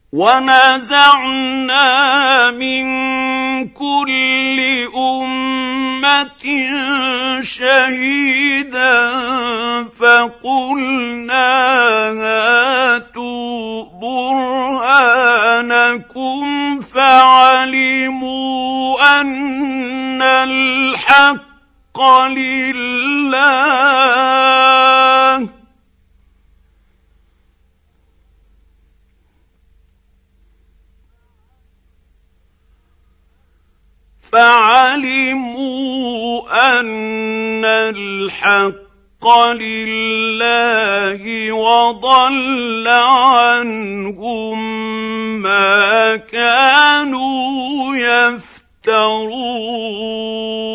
ونزعنا من كل أمة شهيدا فقلنا هاتوا برهانكم فعلموا أن الحق لله وضل عنهم ما كانوا يفترون.